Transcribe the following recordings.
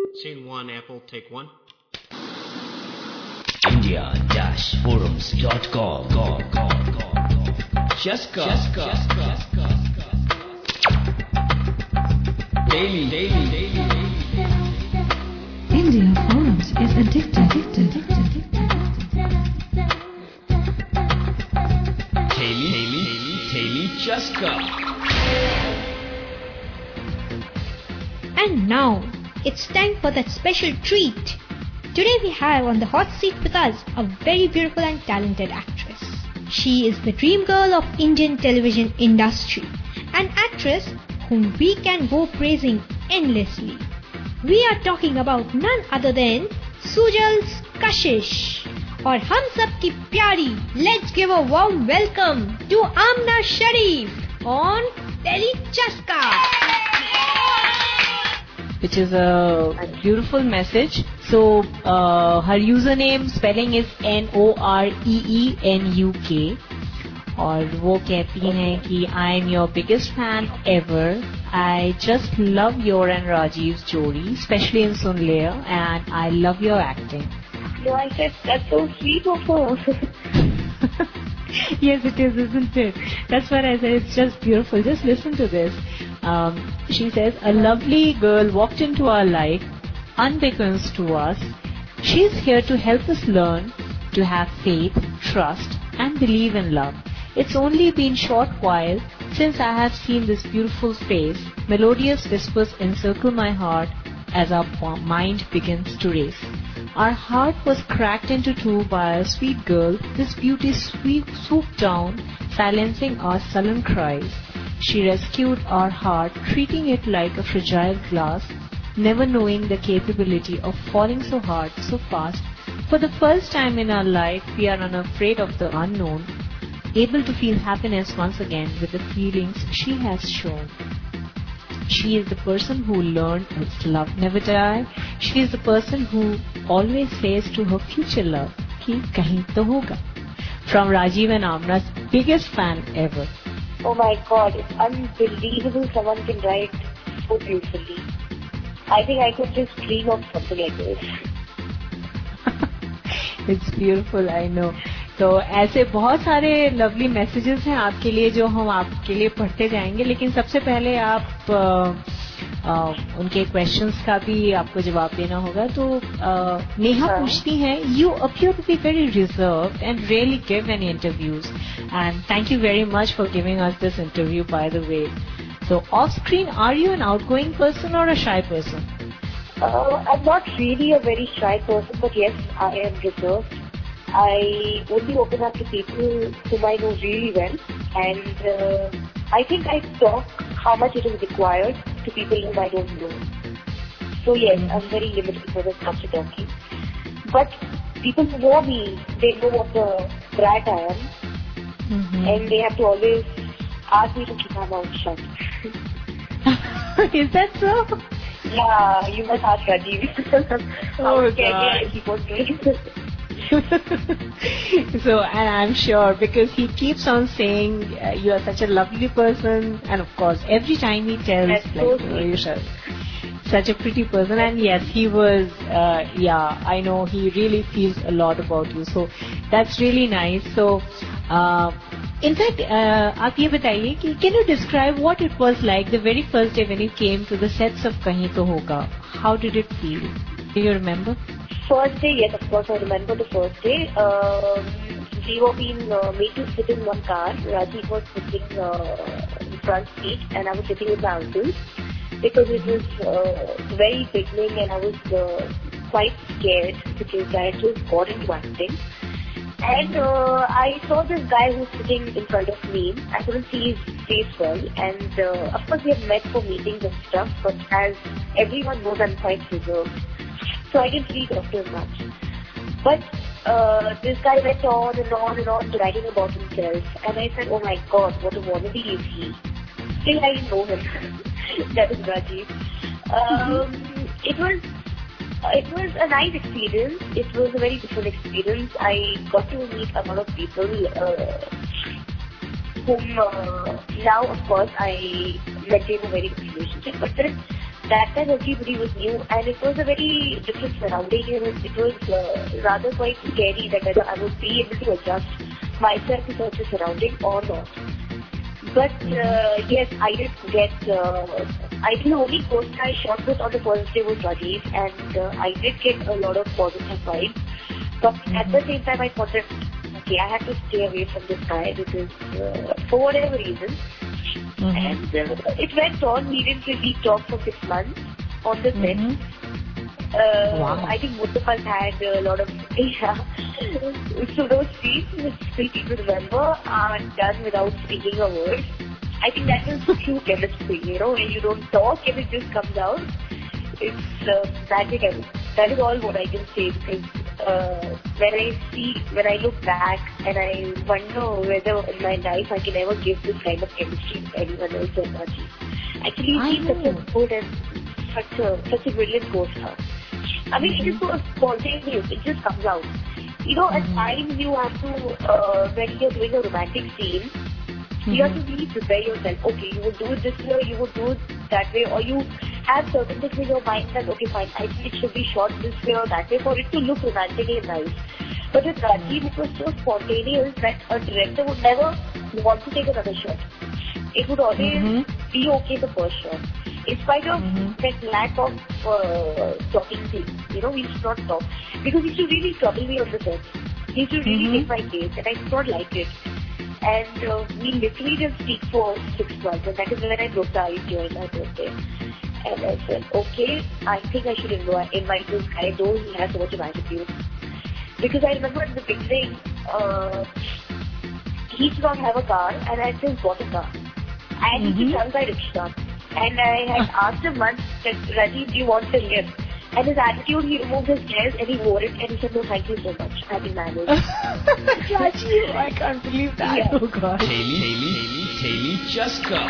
Scene 1, Apple, take 1. India-forums.com. Chaska. Daily. India Forums is addicted. Daily Chaska. And now, it's time for that special treat. Today we have on the hot seat with us a very beautiful and talented actress. She is the dream girl of Indian television industry, an actress whom we can go praising endlessly. We are talking about none other than Sujal's Kashish or Hum Sab Ki Pyari. Let's give a warm welcome to Amna Sharif on Delhi Chaska. Which is a beautiful message. So her username spelling is NOREENUK और वो कहती हैं कि I am your biggest fan ever. I just love your and Rajiv's jodi, especially in Sun Liya, and I love your acting. No, I said that's so sweet of her. Yes, it is, isn't it? That's what I said. It's just beautiful. Just listen to this. She says, a lovely girl walked into our life, unbeknownst to us. She's here to help us learn to have faith, trust, and believe in love. It's only been a short while since I have seen this beautiful face. Melodious whispers encircle my heart as our mind begins to race. Our heart was cracked into two by a sweet girl. This beauty swooped down, silencing our sullen cries. She rescued our heart, treating it like a fragile glass, never knowing the capability of falling so hard, so fast. For the first time in our life, we are unafraid of the unknown, able to feel happiness once again with the feelings she has shown. She is the person who learned its love never die. She is the person who always says to her future love, ki kahin to hoga. From Rajiv and Amna's biggest fan ever. Oh my God, it's unbelievable someone can write so beautifully. I think I could just dream of something like this. It's beautiful, I know. तो ऐसे बहुत सारे lovely messages हैं आपके लिए जो हम आपके लिए पढ़ते जाएंगे, लेकिन सबसे पहले आप उनके क्वेश्चंस का भी आपको जवाब देना होगा. तो नेहा पूछती हैं, you appear to be very reserved and really give any interviews and thank you very much for giving us this interview by the way. So off screen, are you an outgoing person or a shy person? I'm not really a very shy person, but yes, I am reserved. I only open up to people whom I know really well, and I think I talk how much it is required to people whom I don't know. So yes, I'm very limited when it comes to talking. But people who know me, they know what the brat I am, and they have to always ask me to keep my mouth shut. Is that so? Yeah, you must ask Rajiv. Oh God. So, and I'm sure because he keeps on saying you are such a lovely person, and of course every time he tells you're such a pretty person, and yes, he was I know he really feels a lot about you, so that's really nice. So in fact आप ये बताइए कि can you describe what it was like the very first day when you came to the sets of Kahin To Hoga? How did it feel? Do you remember? First day, yes, of course, I remember the first day. We were being made to sit in one car. Rajiv was sitting in the front seat, and I was sitting with my uncle because it was very beginning, and I was quite scared because I had just got into acting. And I saw this guy who was sitting in front of me. I couldn't see his face well, and of course we had met for meetings and stuff. But as everyone knows, I'm quite reserved. So I didn't really talk to him much. But this guy went on and on and on writing about himself. And I said, oh my God, what a wannabe is he. Still I didn't know him. That is Rajiv. It was a nice experience. It was a very different experience. I got to meet a lot of people whom now, of course, I maintain a very good relationship. But then that time everybody was new and it was a very different surrounding. It was rather quite scary that whether I would be able to adjust myself to such a surrounding or not. But yes, I did get, I think the only post I shot with on the first day was Rajiv, and I did get a lot of positive vibes. But at the same time I thought that, okay, I had to stay away from this guy because for whatever reason. And it went on. We didn't really talk for 6 months on the set. Wow. I think both of us had a lot of so those scenes which still people remember are done without speaking a word. I think that is true chemistry, when you don't talk and it just comes out. It's magic. That is all what I can say, because when I look back and I wonder whether in my life I can ever give this kind of chemistry to anyone else or not. Actually, he's such a good and such a brilliant co-star. I mean, it is so spontaneous. It just comes out. At times you have to, when you're doing a romantic scene, you have to really prepare yourself. Okay, you would do it this way, you would do it that way, or you have certain things in your mind that, okay, fine, I think it should be shot this way or that way for it to look romantically nice. But with Rajiv, it was so spontaneous that a director would never want to take another shot. It would always be okay the first shot. In spite of that lack of talking things, we should not talk. Because he should really trouble me on the set. He should really take my case, and I did not like it. And we literally didn't speak for 6 months, and that is when I broke the ice during my birthday. And I said, okay, I think I should invite this guy, though he has so much of attitude. Because I remember in the beginning, he did not have a car, and I just bought a car. And he could by rickshaw. And I had asked him once that, Rajiv, do you want the lift? And his attitude, he removed his dress and he wore it and he said, no, thank you so much. I've been married. Rajiv, I can't believe that. Yeah. Oh God. Taylor, just go.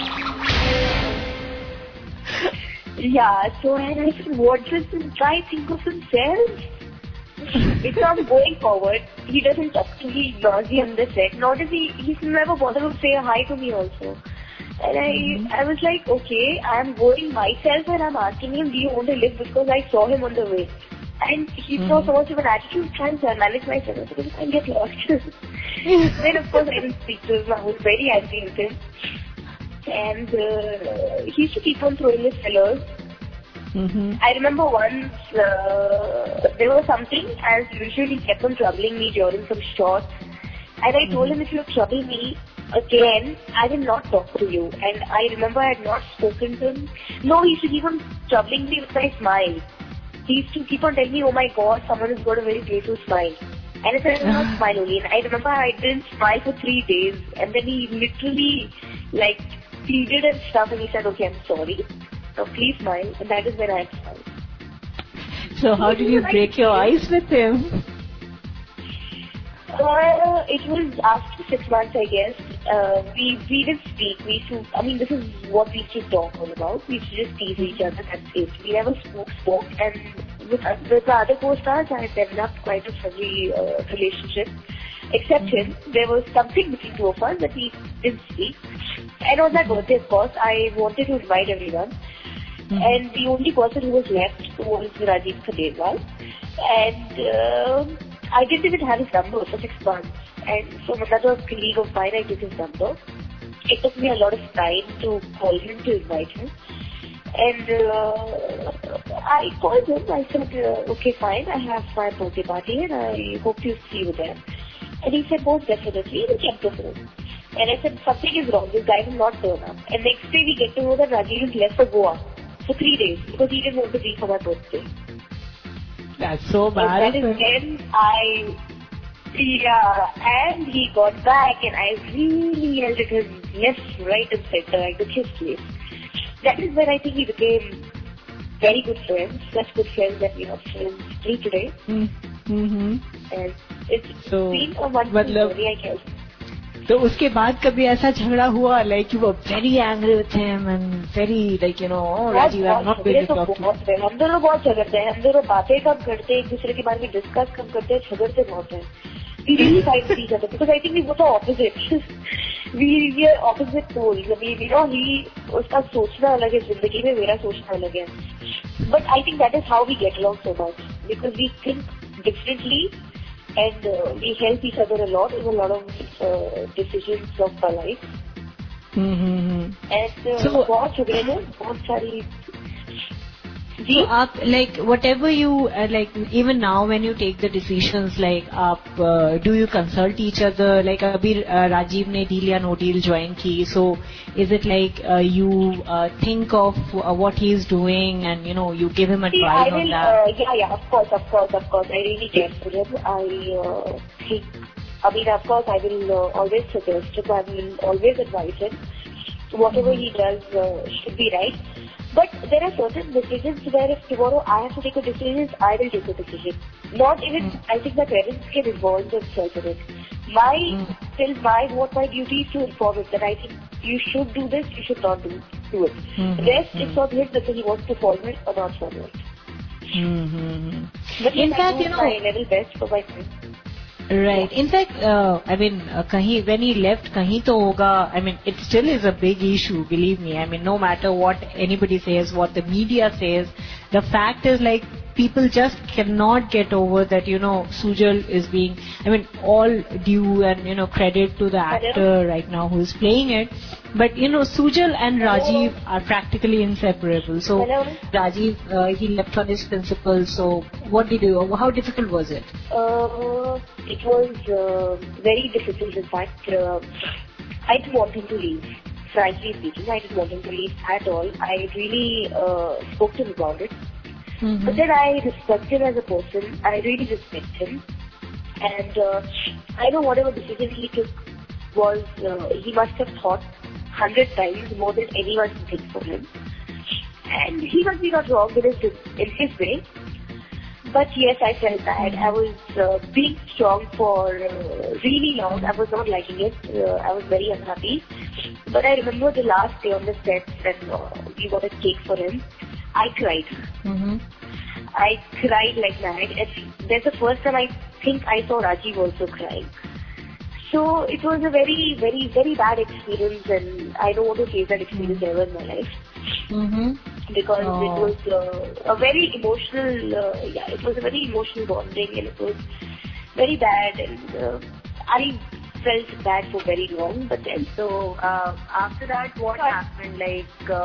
Yeah, so and I said, what does this guy think of himself? Because going forward, he doesn't talk to me, ignores me on the set, nor does he's never bothered to say hi to me also. And I was like, okay, I'm going myself and I'm asking him, do you want to live? Because I saw him on the way. And he saw so much of an attitude, trying to manage myself. I said, I get lost. Then of course I didn't speak to him. I was very angry with him. And he used to keep on throwing his fillers. I remember once there was something, as usual, he kept on troubling me during some shots. And I told him, if you trouble me again, I will not talk to you. And I remember I had not spoken to him. No, he used to keep on troubling me with my smile. He used to keep on telling me, oh my God, someone has got a very playful smile. And I said, I will not smile only. And I remember I didn't smile for 3 days. And then he literally, pleaded and stuff. And he said, okay, I'm sorry. Now please smile. And that is when I smiled. So how did you break your ice with him? It was after 6 months, I guess. We didn't speak. This is what we used to talk all about. We used to just tease each other, that's it. We never spoke. And with the other co-stars, I had developed quite a friendly relationship. Except him, there was something between two of us that we didn't speak. And on that birthday, of course, I wanted to invite everyone. And the only person who was left was Rajiv Khandelwal. And I didn't even have his number for 6 months. And from another colleague of mine, I took his number. It took me a lot of time to call him, to invite him. And I called him. I said, okay, fine, I have my birthday party and I hope to see you there. And he said, most definitely. And he kept the phone. And I said, something is wrong. This guy will not turn up. And next day we get to know that Rajiv is left for Goa for 3 days because he didn't want to be for my birthday. That's so bad. And that is when and he got back and I really yelled at him, yes, right and center. I took his place. That is when I think we became very good friends. Such good friends that we are friends till today. And it's been a wonderful story, I guess. तो उसके बाद कभी ऐसा झगड़ा हुआ, like you were very angry with him and very Rajiv, I'm not going to talk to you. हम दोनों बहुत झगड़ते हैं. हम दोनों बातें कब करते हैं, एक दूसरे के बारे में डिस्कस कब करते हैं, झगड़ते बहुत हैं. We really fight with each other because I think we both are opposite. we are opposite poles. I mean, he उसका सोचना अलग है जिंदगी में, मेरा सोचना अलग है. But I think that is how we get along so much because we think differently and we help each other a lot in a lot of decisions of our life. And बहुत झगड़े हैं, बहुत सारी. So, like whatever you like, even now when you take the decisions, like do you consult each other? Like abhi Rajiv ne deal ya no deal join ki, so is it like you think of what he is doing and you give him advice on that? Yeah, of course. I really care for him. Of course, I will always suggest him. I will always advise him. Whatever he does should be right. But there are certain decisions where if tomorrow I have to take a decision, I will take a decision. Not even, I think my parents can involve themselves in it. What my duty is to inform him that I think you should do this, you should not do it. Rest is on him whether he wants to follow it or not follow it. But in fact, I do my level best for my friends. Right. In fact, I mean, when he left, kahin to hoga. I mean, it still is a big issue, believe me. I mean, no matter what anybody says, what the media says, the fact is like people just cannot get over that, Sujal is being, I mean, all due and, credit to the actor right now who is playing it. But, Sujal and Rajiv are practically inseparable. So, Rajiv, he left on his principles. So, what did you do? How difficult was it? It was very difficult. In fact, I didn't want him to leave. Frankly speaking, I didn't want him to leave at all. I really spoke to him about it. But then I respect him as a person. I really respect him. And I know whatever decision he took was, he must have thought 100 times more than anyone can think for him. And he must be not wrong in his way. But yes, I felt bad. I was being strong for really long. I was not liking it. I was very unhappy. But I remember the last day on the set when we got a cake for him. I cried. I cried like mad. And that's the first time I think I saw Rajiv also crying. So it was a very, very, very bad experience, and I don't want to face that experience ever in my life. Because it was a very emotional, it was a very emotional bonding, and it was very bad, and I felt bad for very long. But then, so after that, what happened? Like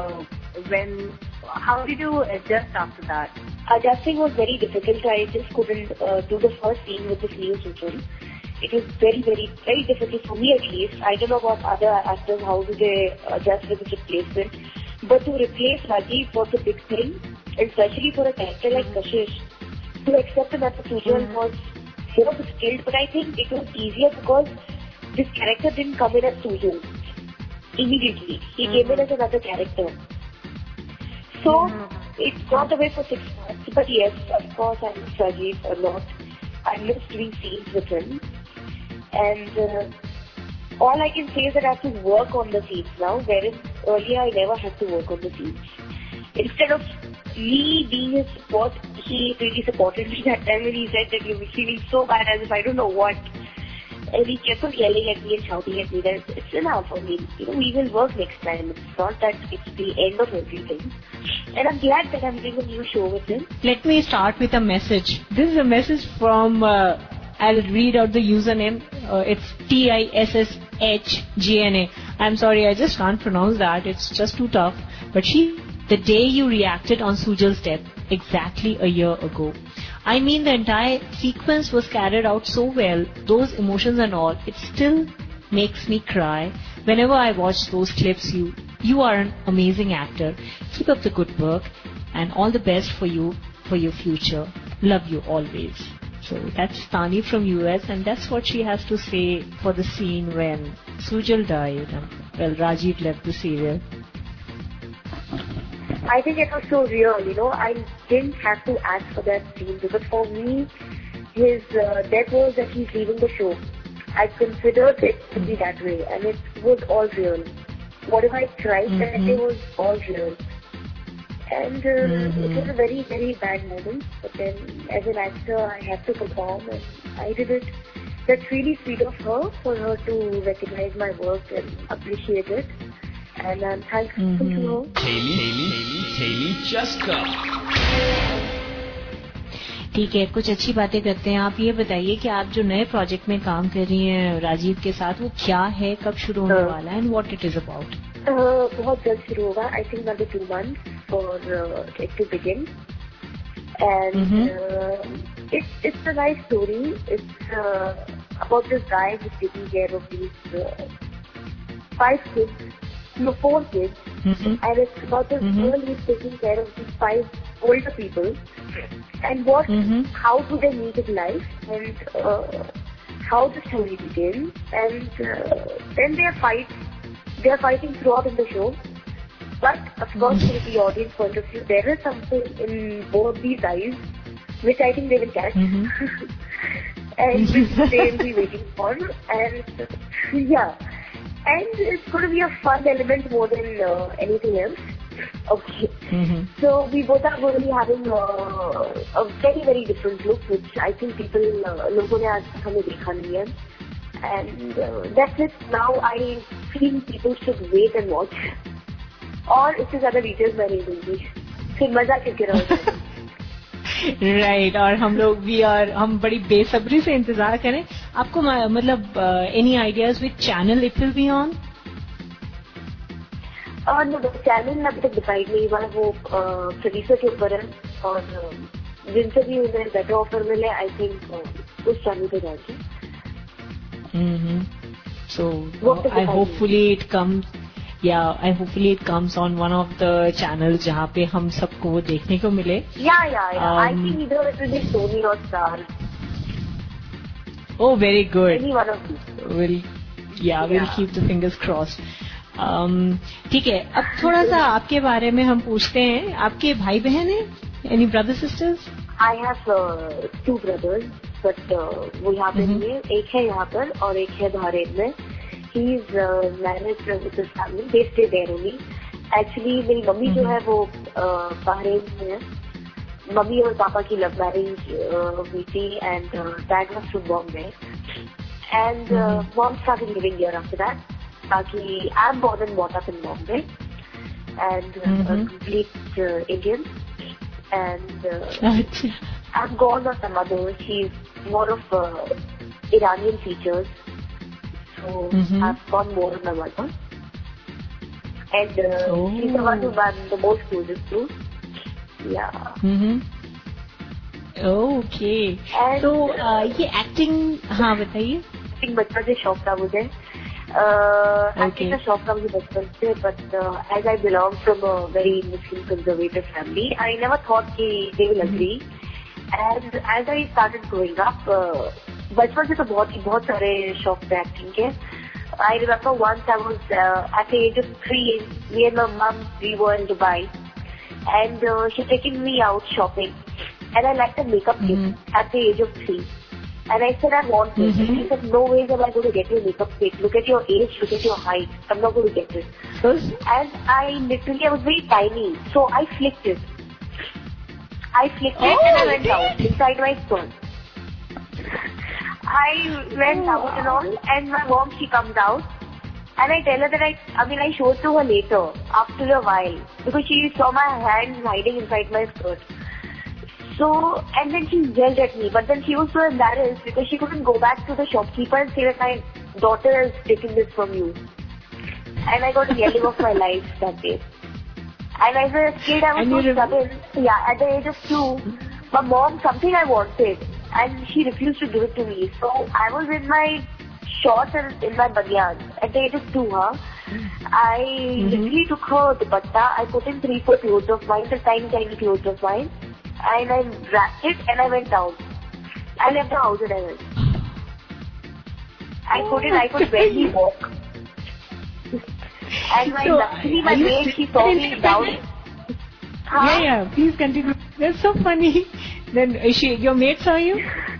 how did you adjust after that? Adjusting was very difficult. I just couldn't do the first scene with this new Sujal. It was very, very, very difficult for me at least. I don't know about other actors, how do they adjust with the replacement. But to replace Rajiv was a big thing, especially for a character like Kashish. To accept that the Sujal was more skilled, but I think it was easier because this character didn't come in as Sujal immediately. He came in as another character. So it got away for 6 months. But yes, of course, I miss Rajiv a lot. I miss doing scenes with him. And all I can say is that I have to work on the scenes now, whereas earlier I never had to work on the scenes. Instead of me being his support, he really supported me that time when he said that you were feeling so bad as if I don't know what. And he kept on yelling at me and shouting at me that it's enough for me. We will work next time. It's not that it's the end of everything. And I'm glad that I'm doing a new show with him. Let me start with a message. This is a message from, I'll read out the username. It's TISSHGNA. I'm sorry, I just can't pronounce that. It's just too tough. But the day you reacted on Sujal's death, exactly a year ago. I mean, the entire sequence was carried out so well, those emotions and all, it still makes me cry. Whenever I watch those clips, you are an amazing actor. Keep up the good work and all the best for you, for your future. Love you always. So that's Tani from US, and that's what she has to say for the scene when Sujal died and, Rajiv left the serial. I think it was so real, I didn't have to ask for that scene because for me, his death was that he's leaving the show. I considered it to be that way, and it was all real. Whatever I tried that day was all real. And it was a very, very bad moment. But then, as an actor, I had to perform, and I did it. that's really sweet of her for her to recognize my work and appreciate it. And I'm thankful to her. Taimi Jusko. ठीक है, कुछ अच्छी बातें करते हैं. आप ये बताइए कि आप जो नए प्रोजेक्ट में काम कर रही हैं राजीव के साथ, वो क्या है, कब शुरू होने वाला है, and what it is about? बहुत जल्द शुरू होगा. I think another 2 months for it to begin. And it's a nice story. It's about this guy who's taking care of these 5 kids. No, 4 kids. And it's about this girl who's taking care of these 5 older people. And how do they meet in life, and how the story begins, and then they are fighting throughout in the show. But of course, from the audience point of view, there is something in both these eyes which I think they will catch, and which they will be waiting for. And yeah, and it's going to be a fun element more than anything else. Okay. So we both are going to be having a very, very different look, which I think लोगों ने आज तक हमें देखा नहीं है. And that's it. Now I feel people should wait and watch. और इससे ज्यादा डिटेल्स मैं नहीं दूंगी, फिर मजा करके रहोगे. राइट. और हम लोग भी, और हम बड़ी बेसब्री से इंतजार करें. आपको मतलब any ideas which channel it will be on? Channel अभी तक डिसाइड नहीं हुआ, वो प्रोड्यूसर के ऊपर है. और जिनसे भी उन्हें बेटर ऑफर मिले, आई थिंक उस चैनल पे जाके. So I hopefully it comes on one of the channel जहाँ पे हम सबको वो देखने को मिले. आई थिंक इधर इट विल बी सोनी और Star. Oh, very good. Any one of these. We'll keep the fingers crossed. ठीक है, अब थोड़ा सा आपके बारे में हम पूछते हैं. आपके भाई बहन हैं? Any brothers sisters? I have 2 brothers, but वो यहाँ पे नहीं है. एक है यहाँ पर और एक है बहरीन में. He is married with his family. They stay there only. Actually, मेरी मम्मी जो है वो बहरीन में है. मम्मी और पापा की लव मैरिज हुई थी, and dad was from Bombay. And mom started living here after that. I'm born and brought up in Bombay, and a complete Indian. And I've gone with my mother. She's more of Iranian features, so I've gone more with my mother. And she's the one who I'm the most closest to. Yeah. Okay. So ये acting, हाँ बताइए. Acting बचपन से शौक था मुझे. Acting का शौक था मुझे बचपन से, but as I belong from a very Muslim conservative family, I never thought कि they will agree. And as I started growing up, बचपन से तो बहुत सारे शौक थे acting के. I remember once I was at the age of 3, me and my mom, we were in Dubai, and she taken me out shopping, and I liked the makeup kit at the age of 3. And I said, I want it. She said, no ways am I going to get your makeup kit. Look at your age, look at your height. I'm not going to get it. And I was very tiny, so I flicked it. And I went out inside my skirt. I went out and all, and my mom, she comes out. And I tell her that I showed to her later, after a while, because she saw my hands hiding inside my skirt. So, and then she yelled at me, but then she was so embarrassed because she couldn't go back to the shopkeeper and say that my daughter has taken this from you. And I got yelling of my life that day. And as a kid, I was so stubborn. Yeah, at the age of 2, my mom, something I wanted, and she refused to give it to me. So, I was in my shorts and in my banyan at the age of 2, I literally took her dupatta, I put in 3-4 clothes of mine, the tiny clothes of mine, and I wrapped it and I went out. I left the house and I went. I could barely walk. And my maid, she saw me down. Yeah, please continue. That's so funny. Then your maid saw you?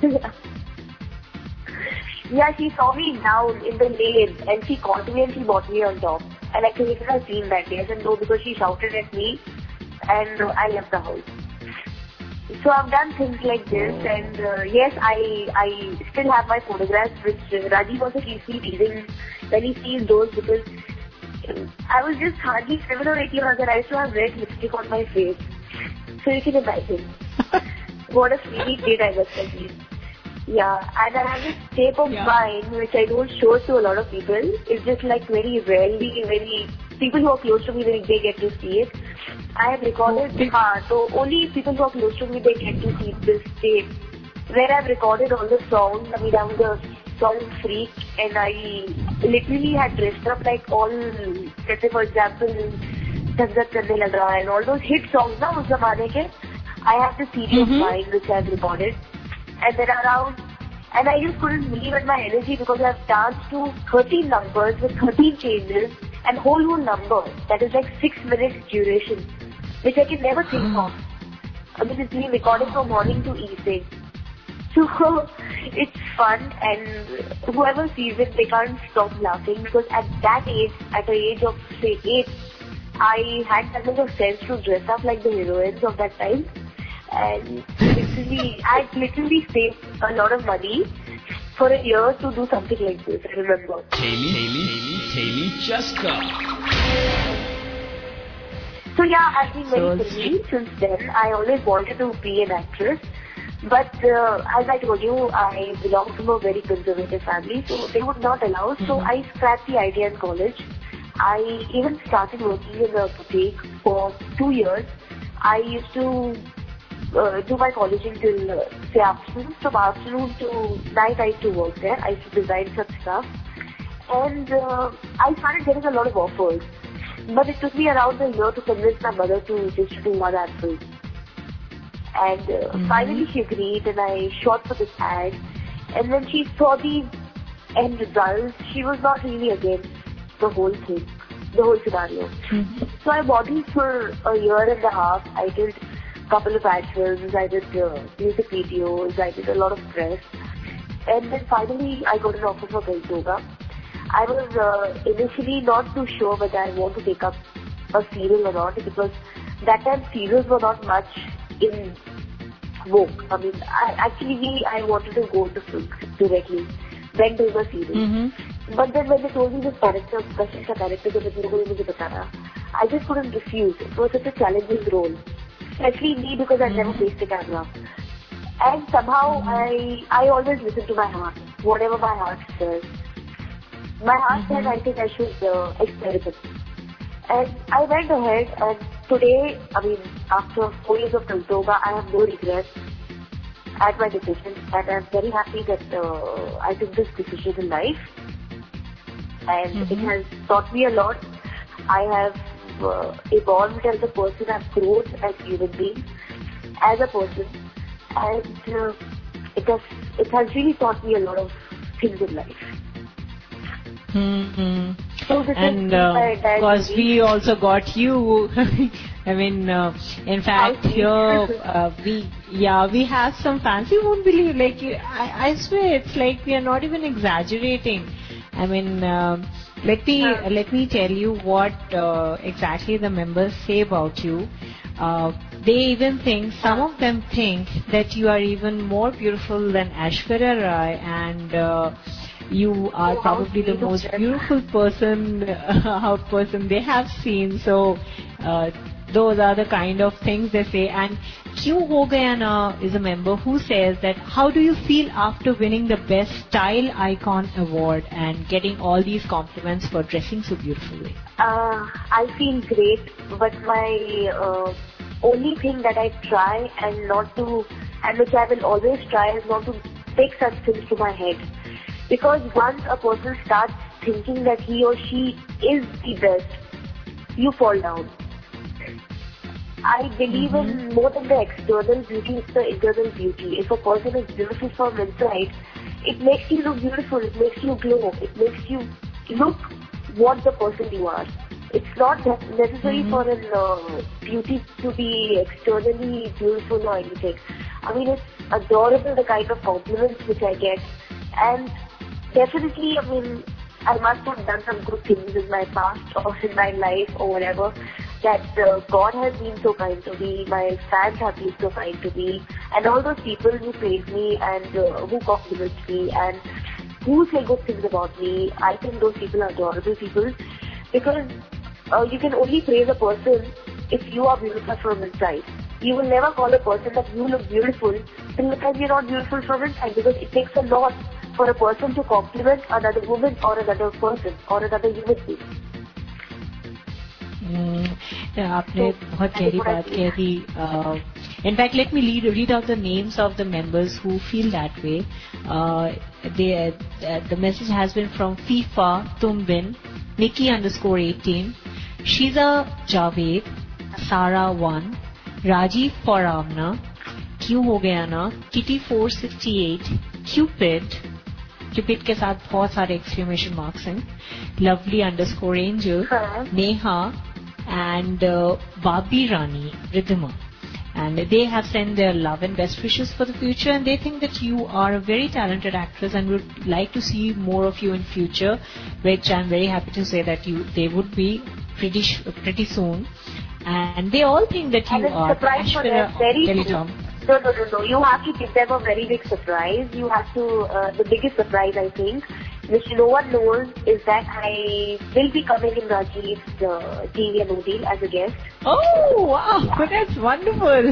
Yeah, she saw me down in the lane and she caught me and she brought me on top. And I couldn't have seen that day. I said no because she shouted at me and I left the house. So I've done things like this, and yes, I still have my photographs, which Rajiv also keeps me teasing when he sees those, because I was just hardly 7 or 8 years old. I used to have red lipstick on my face. So you can imagine what a sweet kid I must have been. Yeah, and I have this tape of mine which I don't show to a lot of people. It's just like very rarely, people who are close to me, they get to see it. I have recorded, so only people who are close to me, they get to see this tape, where I've recorded all the songs. I mean, I'm the song freak, and I literally had dressed up like all, let's say for example, Sangat Karne Laga and all those hit songs na us zamane ke. I have the CD of mine which I've recorded, and then around, and I just couldn't believe in my energy because I've danced to 13 numbers with 13 changes, and whole number that is like 6 minutes duration, which I can never think of. I mean, it's been recorded from morning to evening. So it's fun, and whoever sees it, they can't stop laughing, because at that age, at the age of say 8, I had that much of sense to dress up like the heroines of that time. And I literally saved a lot of money for a year to do something like this, I remember. Taimi Chaska. So yeah, I've been very busy since then. I always wanted to be an actress. But as I told you, I belong from a very conservative family, so they would not allow. So I scrapped the idea in college. I even started working in a boutique for 2 years. I used to do my college until say afternoon. From afternoon to night I used to work there. I used to design some stuff. And I started getting a lot of offers. But it took me around a year to convince my mother to just do one ad film. And finally she agreed, and I shot for this ad. And when she saw the end results, she was not really against the whole thing, the whole scenario. So I modeled for a year and a half. I did a couple of ad films, I did music videos, I did a lot of press. And then finally I got an offer for Bench Yoga. I was initially not too sure whether I want to take up a serial or not, because that time serials were not much in vogue. I mean, I wanted to go to films directly, then do the serial. But then when they told me this character, Kashish ka character, I just couldn't refuse. It was such a challenging role, especially me, because I'd never faced a camera. And somehow I always listen to my heart, whatever my heart says. My heart said I think I should experiment. And I went ahead, and today, I mean, after 4 years of yoga, I have no regrets at my decision, and I'm very happy that I took this decision in life. And it has taught me a lot. I have evolved as a person, I've grown as a human being, as a person, and it has really taught me a lot of things in life. So and because we also got you, I mean, in fact, here we have some fans. You won't believe, like, I swear, it's like we are not even exaggerating. I mean, let me tell you what exactly the members say about you. They even think, some of them think that you are even more beautiful than Aishwarya Rai, and you are probably the most beautiful person they have seen. So those are the kind of things they say. And Kyun Ho Gaya Na is a member who says that, how do you feel after winning the Best Style Icon award and getting all these compliments for dressing so beautifully? I feel great, but my only thing that I try and which I will always try, is not to take such things to my head. Because once a person starts thinking that he or she is the best, you fall down. I believe in more than the external beauty, it's the internal beauty. If a person is beautiful from inside, it makes you look beautiful, it makes you glow, it makes you look what the person you are. It's not necessary for a beauty to be externally beautiful or anything. I mean, it's adorable, the kind of compliments which I get. And definitely, I mean, I must have done some good things in my past or in my life or whatever, that God has been so kind to me, my fans have been so kind to me. And all those people who praise me and who compliment me and who say good things about me, I think those people are adorable people, because you can only praise a person if you are beautiful from inside. You will never call a person that you look beautiful till the time you're not beautiful from inside, because it takes a lot for a person to compliment another woman or another person or another human being. आपने बहुत गहरी बात कह दी. In fact, let me read out the names of the members who feel that way. The message has been from FIFA Tumbin, Nikki_18, Shiza Javed, Sara 1, Rajiv Faramna, क्यों हो गया ना, Kitty 468, Cupid के साथ बहुत सारे exclamation marks हैं, Lovely_Angel, Neha, and Babi Rani Ridhima. And they have sent their love and best wishes for the future, and they think that you are a very talented actress and would like to see more of you in future, which I'm very happy to say that they would be pretty soon. And they all think that you are Ashwara Teletom. No. You have to give them a very big surprise. You have to, the biggest surprise, I think, which no one knows, is that I will be coming in Rajiv's TV and Odile as a guest. Oh, wow, that's wonderful.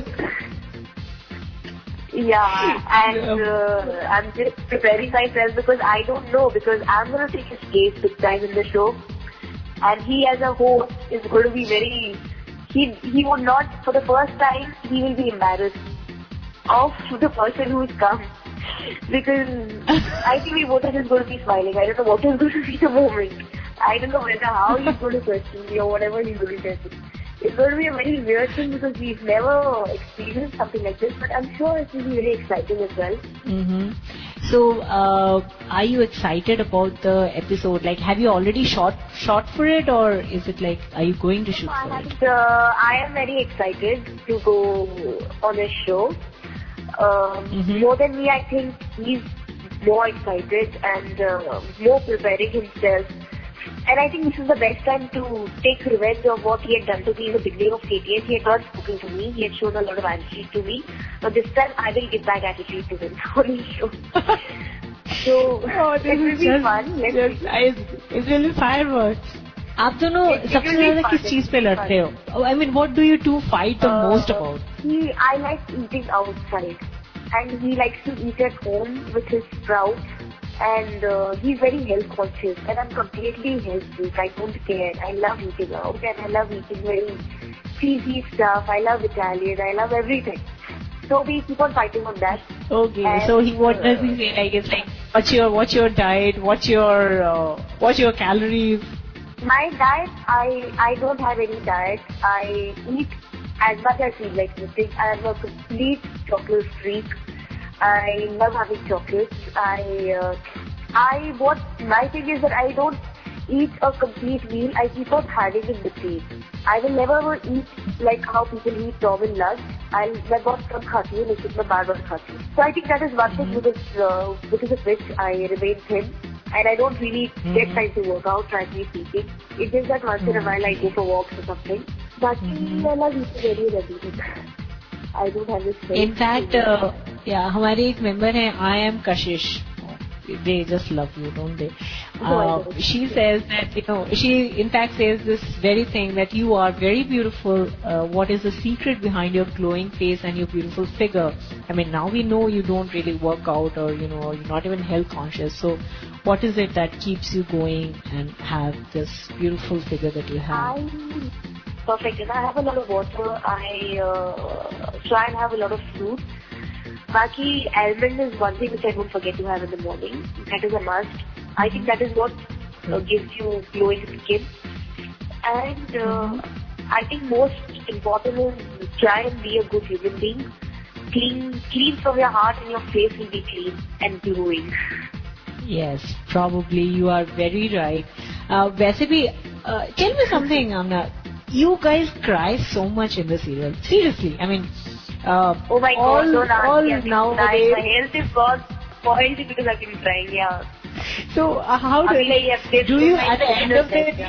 Yeah, and I'm just preparing myself because I don't know, because I'm going to take his case big time in the show. And he as a host is going to be very, he would not, for the first time, he will be embarrassed of the person who has come. Because I think we both are just going to be smiling. I don't know what is going to be the moment. I don't know whether how he's going to question me or whatever he's going to question. It's going to be a very weird thing because we've never experienced something like this, but I'm sure it will be very exciting as well. Mm-hmm. So, are you excited about the episode? Like, have you already shot for it, or is it like, are you going to shoot for it? I am very excited to go on this show. More than me, I think he's more excited and more preparing himself. And I think this is the best time to take revenge of what he had done to me in the beginning of KTS. He had not spoken to me. He had shown a lot of attitude to me. But this time, I will give back attitude to him on his show. So, it will be fun. It will be fireworks. आप दोनों सबसे ज़्यादा किस चीज़ पे लड़ते हो? I mean, what do you two fight the most about? I like eating outside, and he likes to eat at home with his sprouts. And he's very health conscious, and I'm completely health freak. I don't care. I love eating out, and I love eating very cheesy stuff. I love Italian. I love everything. So we keep on fighting on that. Okay. And so what does he say? Like, it's like, what's your diet? What's your calories? My diet, I don't have any diet. I eat as much as I feel like eating. I am a complete chocolate freak. I love having chocolates. What my thing is that I don't eat a complete meal. I keep on having in between. I will never eat like how people eat Tom and lunch. मैं बहुत कम खाती हूँ, लेकिन मैं बार-बार खाती हूँ. So I think that is one thing because of which I remain thin. And I don't really get time to work out, frankly speaking. It's just that once in a while I go for walks or something. But I love eating very everything. I don't have this thing. In fact, हमारे एक member हैं, I am Kashish. They just love you, don't they? She says that, she in fact says this very thing, that you are very beautiful. What is the secret behind your glowing face and your beautiful figure? I mean, now we know you don't really work out, or, you're not even health conscious. So what is it that keeps you going and have this beautiful figure that you have? Perfect. And I have a lot of water. I try and have a lot of fruit. Baki, almond is one thing which I don't forget to have in the morning. That is a must. I think that is what gives you glowing skin. And I think most important is try and be a good human being. Clean from your heart, and your face will be clean and glowing. Yes, probably you are very right. वैसे भी, tell me something, Amna. You guys cry so much in the serial. Seriously, I mean, oh my God, don't ask me. Nowadays. My health is got spoiled because I've been crying, yeah. So how do you, at the end of it,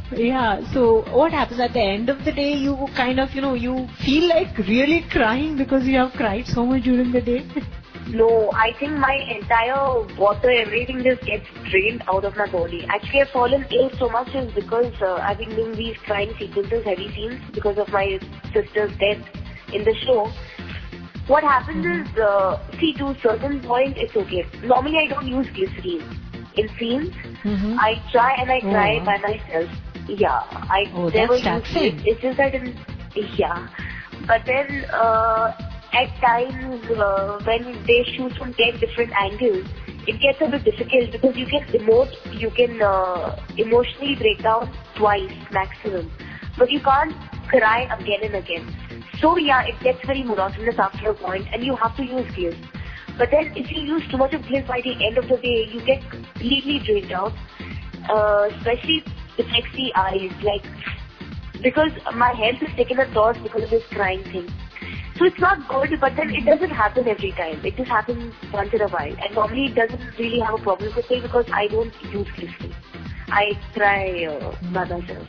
Yeah, so what happens at the end of the day? You kind of, you feel like really crying because you have cried so much during the day? No, I think my entire water, everything just gets drained out of my body. Actually, I've fallen ill so much is because I've been doing these crying sequences, heavy scenes, because of my sister's death in the show. What happens is, see, to a certain point, it's okay. Normally, I don't use glycerine. In scenes, I try and I cry by myself. Yeah, I never use it. It's just that, But then, at times, when they shoot from 10 different angles, it gets a bit difficult because you can emotionally break down twice maximum. But you can't cry again and again. So yeah, it gets very monotonous after a point and you have to use gliss. But then if you use too much of gliss by the end of the day, you get completely drained out. Especially the sexy eyes, because my health is taken a toss because of this crying thing. So it's not good, but then it doesn't happen every time. It just happens once in a while. And normally it doesn't really have a problem with me because I don't use glycerin. I cry by myself.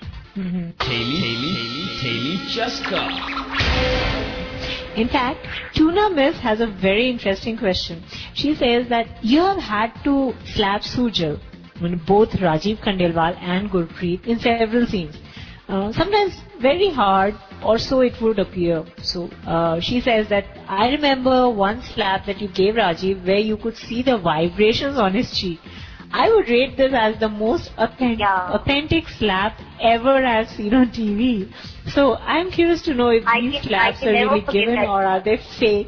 Taily Jaska. In fact, Tuna Miss has a very interesting question. She says that you have had to slap Sujal, both Rajiv Khandelwal and Gurpreet, in several scenes. Sometimes very hard, or so it would appear. So she says that I remember one slap that you gave Rajiv where you could see the vibrations on his cheek. I would rate this as the most authentic slap ever I've seen on TV. So I'm curious to know if these slaps are really given or are they fake.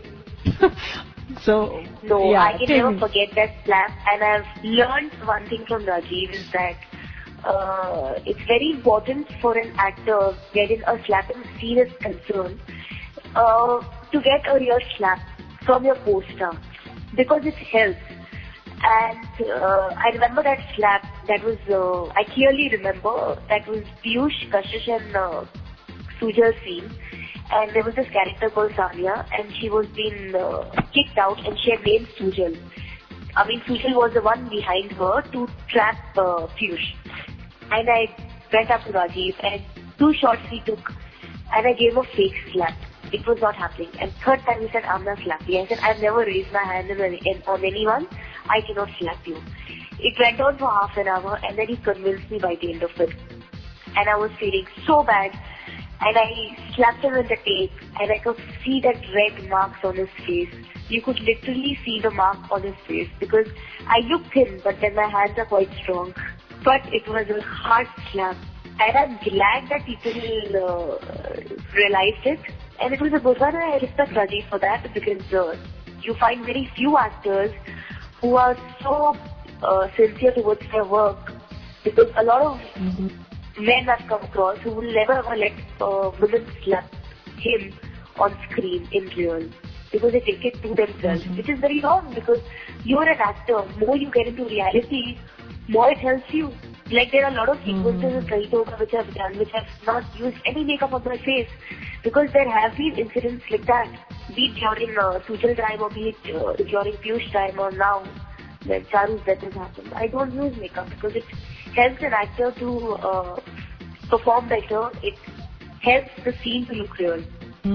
No, I can never forget that slap. And I've learned one thing from Rajiv is that it's very important for an actor wherein a slapping scene is concerned to get a real slap from your co-star because it helps. And I remember that slap. That was I clearly remember that was Piyush, Kashish and Sujal's scene. And there was this character called Sanya, and she was being kicked out, and she had named Sujal. I mean, Sujal was the one behind her to trap Piyush. And I went up to Rajiv, and 2 shots he took, and I gave a fake slap. It was not happening. And third time he said, I'm not slapping. I said, I've never raised my hand on anyone. I cannot slap you. It went on for half an hour, and then he convinced me by the end of it. And I was feeling so bad. And I slapped him in the tape, and I could see that red marks on his face. You could literally see the mark on his face because I looked him, but then my hands are quite strong. But it was a hard slap. And I'm glad that people realized it. And it was a good one, and I respect Rajiv for that because you find very few actors who are so sincere towards their work. Because a lot of men I've come across who will never ever let women slap him on screen in real. Because they take it to themselves. Which is very wrong because you're an actor. More you get into reality, more it helps you. Like there are a lot of sequences in Kahi Toga which I've done, which have not used any makeup on my face. Because there have been incidents like that. Be it during Sujal time or be it during Piyush time or now when Charu's death has happened. I don't use makeup because it helps an actor to perform better. It helps the scene to look real.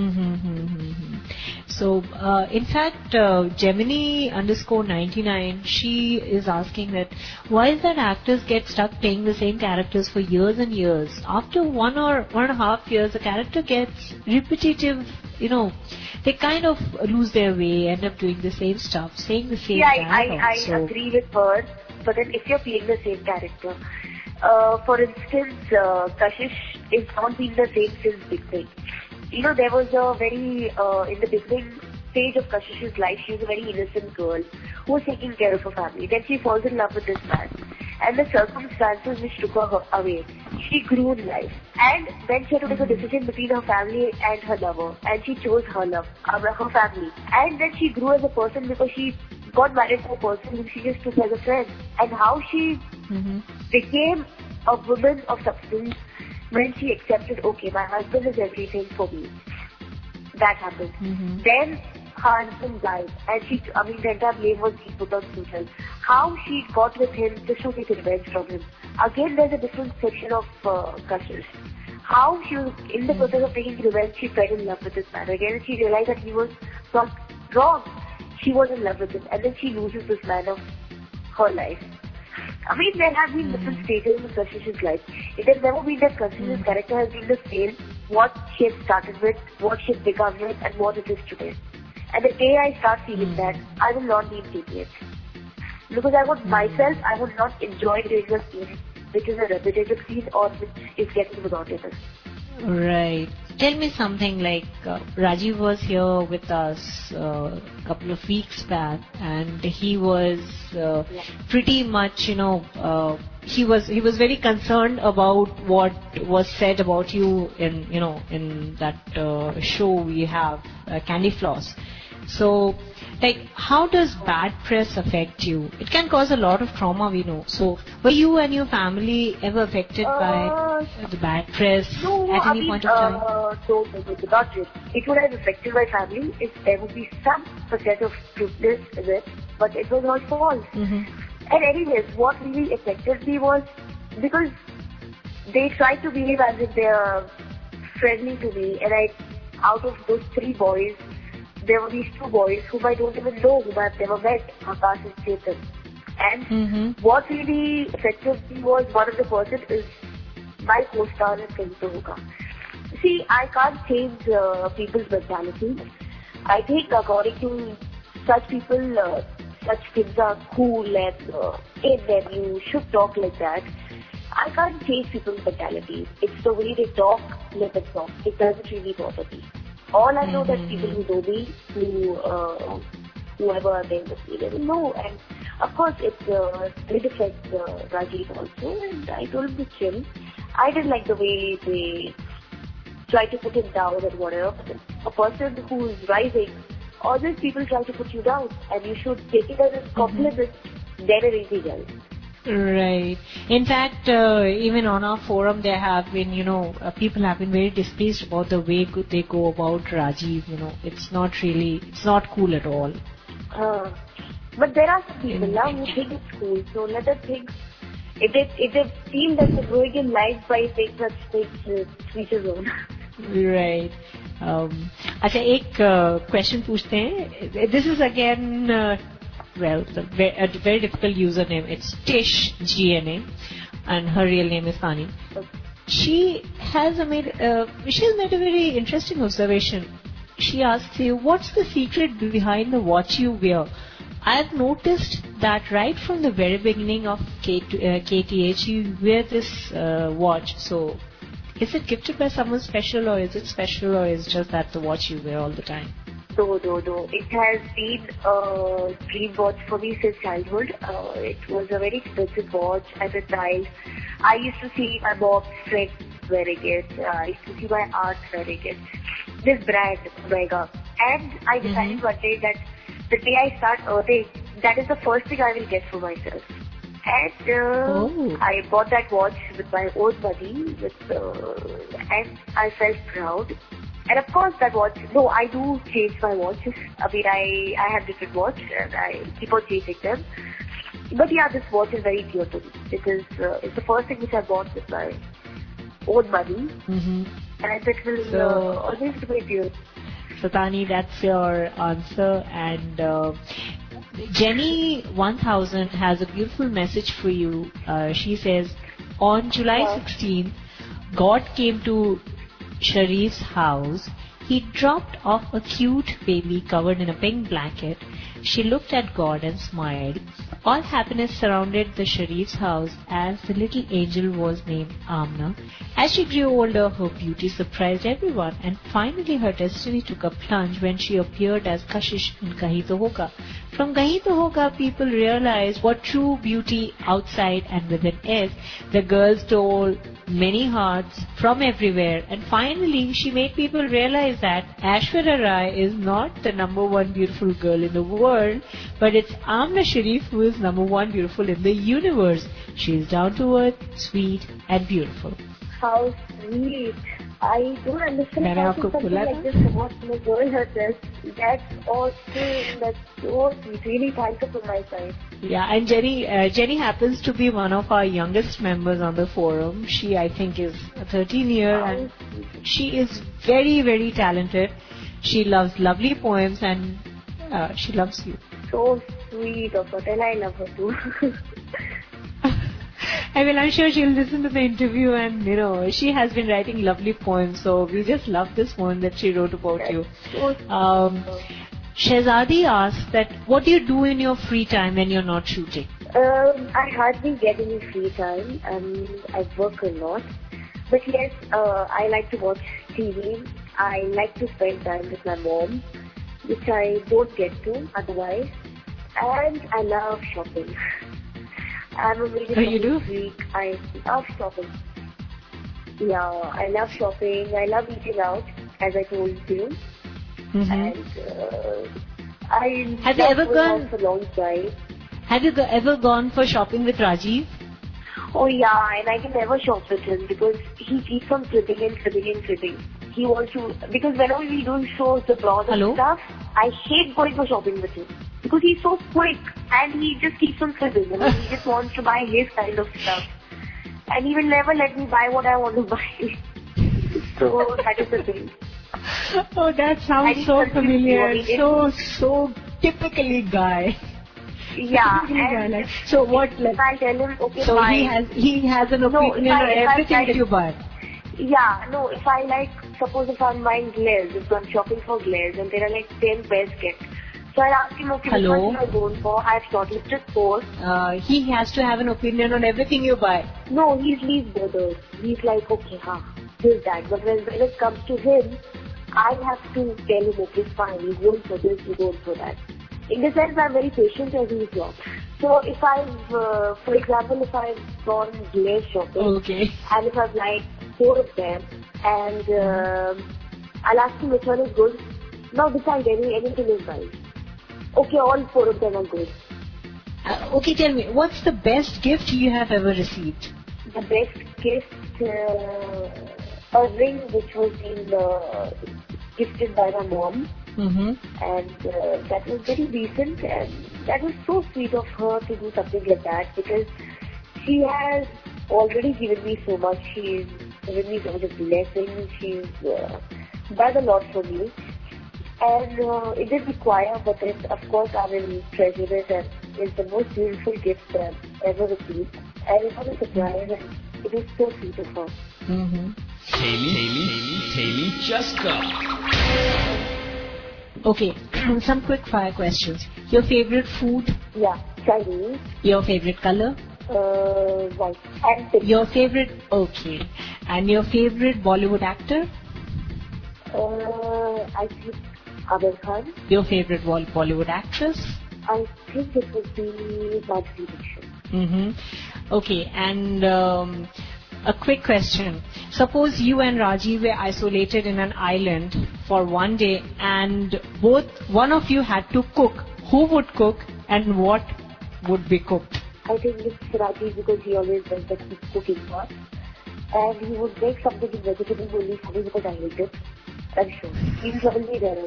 So, in fact, Gemini_99, she is asking that why is that actors get stuck playing the same characters for years and years? After 1 or 1.5 years, the character gets repetitive, they kind of lose their way, end up doing the same stuff, saying the same dialogue. I agree with her, but then if you're playing the same character, for instance, Kashish is not being the same since beginning. There was a very, in the beginning stage of Kashish's life, she was a very innocent girl who was taking care of her family. Then she falls in love with this man. And the circumstances which took her away, she grew in life. And then she had to make a decision between her family and her lover. And she chose her family. And then she grew as a person because she got married to a person whom she just took as a friend. And how she became a woman of substance when she accepted, okay, my husband is everything for me. That happened. Then her husband died, and the entire blame was being put on Sujal. How she got with him just to take revenge from him. Again, there's a different section of Kashish. How she was, in the process of taking revenge, she fell in love with this man. Again, she realized that he was not wrong. She was in love with him, and then she loses this man of her life. There have been different stages in Kashish's life. It has never been that Kashish's character has been the same, what she had started with, what she had become with, and what it is today. And the day I start feeling that, I will not be in KTH. Because I would not enjoy doing a scene which is a repetitive scene or which is getting monotonous. Right. Tell me something like Rajiv was here with us a couple of weeks back, and he was pretty much, he was very concerned about what was said about you in that show we have, Candy Floss. So, how does bad press affect you? It can cause a lot of trauma, we know. So, were you and your family ever affected by the bad press at any point of time? No, not really. It would have affected my family if there would be some percent of truthfulness in it, but it was not false. And anyways, what really affected me was because they tried to behave as if they are friendly to me, and out of those 3 boys, there were these 2 boys whom I don't even know, whom I've never met, Akash and Chetan. And what really affected me was one of the person is my co-star in Kahin To Hoga. See, I can't change people's mentality. I think according to such people, such things are cool and in them, you should talk like that. I can't change people's mentality. It's the way they talk, let them talk. It doesn't really bother me. All I know that people who know me, whoever are there with me, they will know. And of course, it did affect Rajiv also. And I told him to chill. I didn't like the way they tried to put him down and whatever. But a person who is rising, all these people try to put you down. And you should take it as a compliment, then anything else. Right. In fact, even on our forum, there have been, people have been very displeased about the way they go about Rajiv. It's not cool at all. But there are some people now who think it's cool. So let them think. If they feel that they're growing in life by saying such things, speeches on. Right. अच्छा एक question पूछते हैं. This is again. A very difficult username. It's Tish GNA, and her real name is Tani. She has made a very interesting observation. She asks you, "What's the secret behind the watch you wear?" I've noticed that right from the very beginning of KTH, you wear this watch. So, is it gifted by someone special, or is it special, or is it just that the watch you wear all the time? No. It has been a dream watch for me since childhood. It was a very expensive watch as a child. I used to see my mom's friends wearing it. I used to see my aunt wearing it. This brand, Omega. And I decided one day that the day I start earning, that is the first thing I will get for myself. And I bought that watch with my own money, and I felt proud. And of course that watch, I do change my watches. I have different watches and I keep on changing them. But yeah, this watch is very dear to me because it's the first thing which I bought with my own money. And it will always be dear. So Tani, that's your answer. And Jenny 1000 has a beautiful message for you. She says, on July 16th, God came to Sharif's house. He dropped off a cute baby covered in a pink blanket. She looked at God and smiled. All happiness surrounded the Sharif's house as the little angel was named Amna. As she grew older, her beauty surprised everyone, and finally her destiny took a plunge when she appeared as Kashish in Kahin To Hoga. From Kahin To Hoga, people realized what true beauty outside and within is. The girl stole many hearts from everywhere, and finally she made people realize that Aishwarya Rai is not the number one beautiful girl in the world, but it's Amna Sharif who is number one beautiful in the universe. She is down to earth, sweet and beautiful. How sweet. I don't understand मैंने how आपको something बोला like था। this come out from a girl herself. That's awesome. That's so sweet. Really thank you from my side. Yeah, and Jenny happens to be one of our youngest members on the forum. She, I think, is 13 year and she is very, very talented. She loves lovely poems and she loves you. So sweet of her. And I love her too. I mean, I'm sure she'll listen to the interview and, she has been writing lovely poems. So we just love this poem that she wrote about you. Shehzadi asks that, what do you do in your free time when you're not shooting? I hardly get any free time. I work a lot. But yes, I like to watch TV. I like to spend time with my mom, which I don't get to otherwise. And I love shopping. I'm a really you do? freak. I love shopping. Yeah, I love shopping. I love eating out, as I told you. Mm-hmm. And I Have you love ever going gone- out for long drives. Have you ever gone for shopping with Rajiv? Oh yeah, and I can never shop with him because he keeps on flipping and flipping and flipping. He wants to, because whenever we do shows, the blogs Hello? and stuff, I hate going for shopping with him. Because he's so quick and he just keeps on flipping. He just wants to buy his kind of stuff. And he will never let me buy what I want to buy. So that is the thing. Oh, that sounds I so think familiar. that's So typically guy. Yeah. Typically guy, And like, so what? if Like, I tell him, okay, so fine. he has an opinion on if I everything like- that you buy. Yeah, no, if I like, suppose if I'm buying glares, if I'm shopping for glares and there are like 10 pairs kept. So I ask him, okay, Hello? which one should I go for? I've shortlisted 4. He has to have an opinion on everything you buy. No, he's least bothered. He's like, okay, here's that. But when it comes to him, I have to tell him, okay, fine, you're going for this, you're going for that. In the sense, I'm very patient and he's not. So if I've, for example, if I've gone glare shopping, Okay. and if I've liked 4 of them, and I'll ask him which one is good. Now decide anything is nice. Okay, all 4 of them are good. Okay, tell me, what's the best gift you have ever received? The best gift, a ring which was been gifted by my mom. Mm-hmm. And that was very decent, and that was so sweet of her to do something like that because she has already given me so much. She's given me so much of blessings. She's done a lot for me, and it did require, but it, of course I will treasure it, and it's the most beautiful gift that I've ever received. And it was a surprise, and it was so sweet of her. Mm-hmm. Taily Juska. Okay, some quick fire questions. Your favorite food? Yeah, Chinese, Your favorite color? white, and pink. Your favorite, okay. And your favorite Bollywood actor? I think Amir Khan. Your favorite Bollywood actress? I think it would be Madhuri Dixit. Mm-hmm. Okay, and a quick question. Suppose you and Rajiv were isolated in an island for one day and one of you had to cook. Who would cook and what would be cooked? I think it's Rajiv because he always does the cooking part. And he would make something in vegetable only for me because I hate it. I'm sure. He's probably there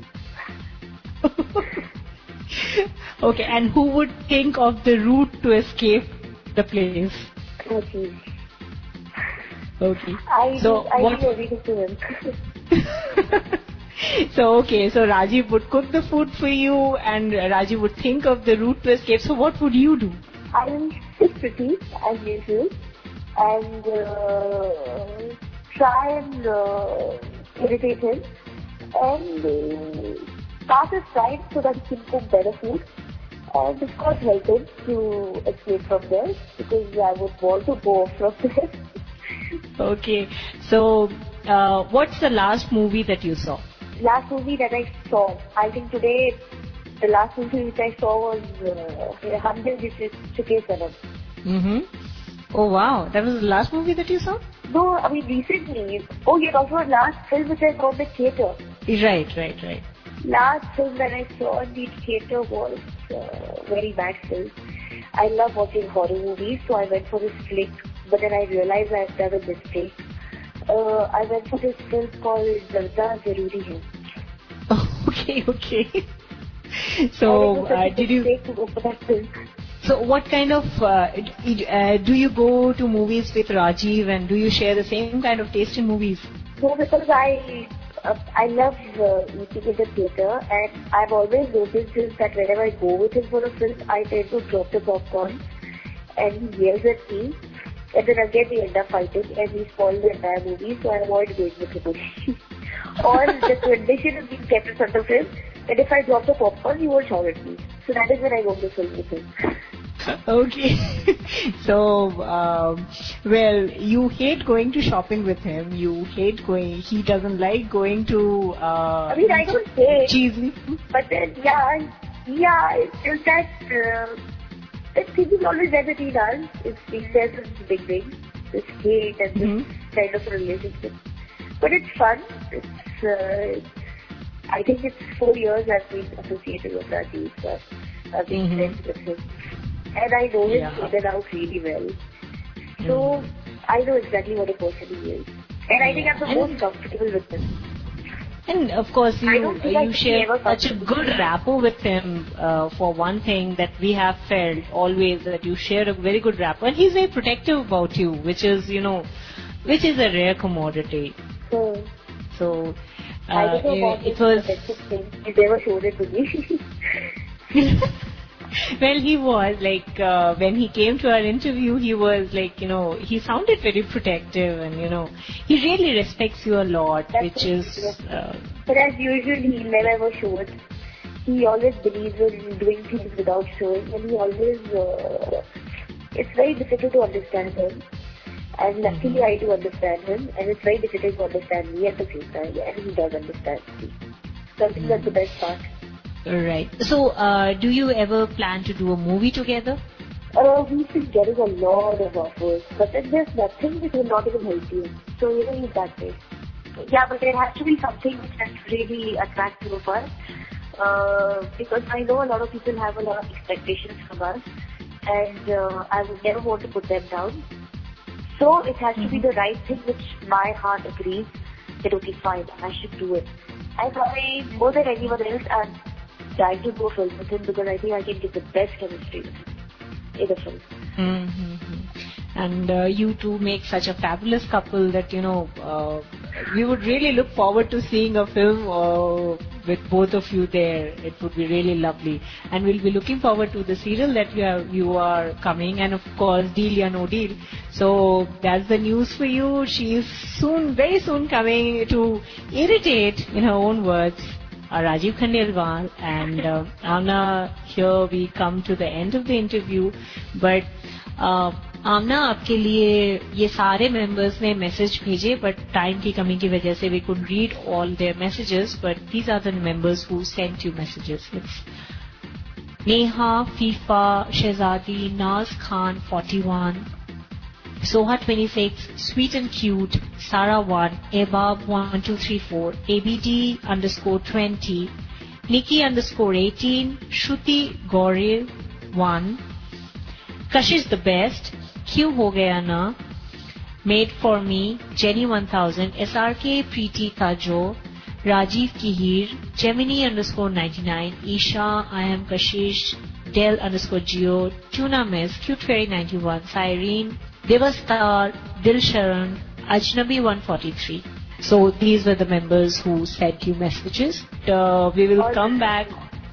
also. Okay, and who would think of the route to escape the place? Rajiv. Okay. I what? leave everything to him. So Rajiv would cook the food for you and Rajiv would think of the route to escape. So what would you do? I will sit pretty as usual and try and irritate him and pass his side so that he can cook better food. And of course help him to escape from there because I would want to go off from there. Okay. So what's the last movie that you saw? Last movie that I saw, I think today, the last movie which I saw was Hamdil, which is Chuke Sanam. Mm-hmm. Oh wow, that was the last movie that you saw? No, I mean recently. Oh, you're talking about last film which I saw in the theatre. Right. Last film that I saw in the theatre was very bad film. I love watching horror movies, so I went for this flick. But then I realized I've done a mistake. I went for this film called Zarda Zaruri Hai. Okay. So, did you? To go for that film. So, what kind of do you go to movies with Rajiv, and do you share the same kind of taste in movies? No, because I love eating in the theatre, and I've always noticed this, that whenever I go with him for a film, I tend to drop the popcorn, and he yells at me, and then again we end up fighting, and we spoil the entire movie, so I avoid going with the movie. Or the condition is being kept in front of him, and if I drop the popcorn, he won't shout at me. So that is when I go to the film with him. Okay. So, well, you hate going to shopping with him. You hate going. He doesn't like going to. I mean, I don't say cheesy. But then, yeah, it's just that that thing is always there that he does. He says it's big thing, this hate and this kind of relationship. But it's fun. I think it's 4 years I've been associated with Rajiv, but I've been friends with him. And I know him in and out really well. So, I know exactly what a person he is. And I think I'm the most comfortable with him. And of course, you share such a good rapport with him. For one thing that we have felt always, that you share a very good rapport. And he's very protective about you, which is a rare commodity. So, I don't know about it was. He never showed it to me. Well, he was like, when he came to our interview, he was like, he sounded very protective, and he really respects you a lot. But as usual, he never ever shows. He always believes in doing things without showing, and he always, it's very difficult to understand him. And luckily I do understand him, and it's very difficult to understand me at the same time, and he does understand me. So I think that's the best part. Right. So, do you ever plan to do a movie together? We've been getting a lot of offers, but then there's nothing which will not even help you. So, he's that way. Yeah, but there has to be something which can really attract two of us. Because I know a lot of people have a lot of expectations from us, and I would never want to put them down. So, it has to be the right thing which my heart agrees that, okay, fine, I should do it. And I, more than anyone else, I'm trying to go film with him because I think I can get the best chemistry with him in a film. And you two make such a fabulous couple that, we would really look forward to seeing a film with both of you there. It would be really lovely. And we'll be looking forward to the serial that you are coming, and of course, Deal ya No Deal. So that's the news for you. She is very soon coming to irritate, in her own words, Rajiv Khandelwal. And Amna, here we come to the end of the interview. But आमना आपके लिए ये सारे members ने message भेजे, but time की कमी की वजह से we could read all their messages, but these are the members who sent you messages. It's Neha, Fifa, Shahzadi, Naaz Khan 41, Soha 26, Sweet and Cute, Sarah 1, Ebab 1234, ABD _20, Nikki _18, Shruti Gauril 1, Kashish the Best, Q Ho Gaya Na, Made for Me, Jenny 1000, SRK Preeti Kajo, Rajiv Kihir, Gemini _99, Isha, I am Kashish, Del _Geo, Tuna Miss, Cute Fairy 91, Cyrene, Devastar, Dilsharan, Ajnabi 143. So these were the members who sent you messages. We will come back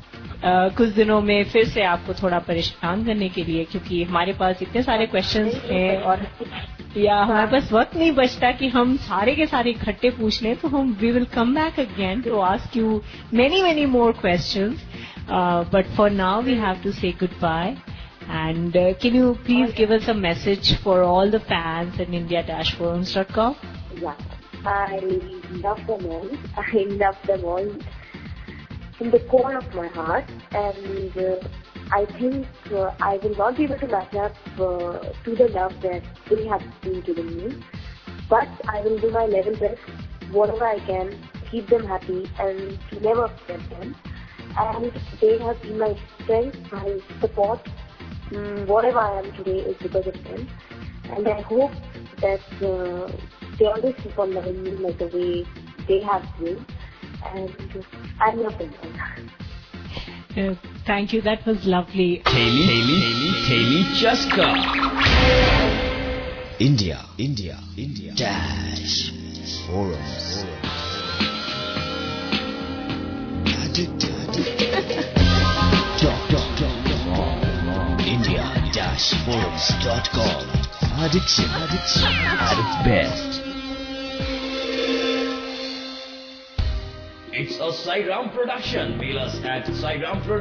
कुछ दिनों में फिर से आपको थोड़ा परेशान करने के लिए, क्योंकि हमारे पास इतने सारे क्वेश्चंस हैं और हमारे पास वक्त नहीं बचता कि हम सारे के सारे इकट्ठे पूछ लें. तो हम we will come back again to ask you many more questions. But for now we have to say goodbye. And can you please give us a message for all the fans at India-Forums.com? Yeah, I love them all. I love them all from the core of my heart, and I think I will not be able to match up to the love that they have been giving me, but I will do my level best, whatever I can, keep them happy and to never upset them. And they have been my strength, my support. Whatever I am today is because of them, and I hope that they always keep on loving me like the way they have been. And I love them. Thank you. That was lovely. Taily Chaska. India. Dash Forums. India-forums.com. Addiction at its best. It's a Sai Ram production. Mail us at sairamproduction@gmail.com.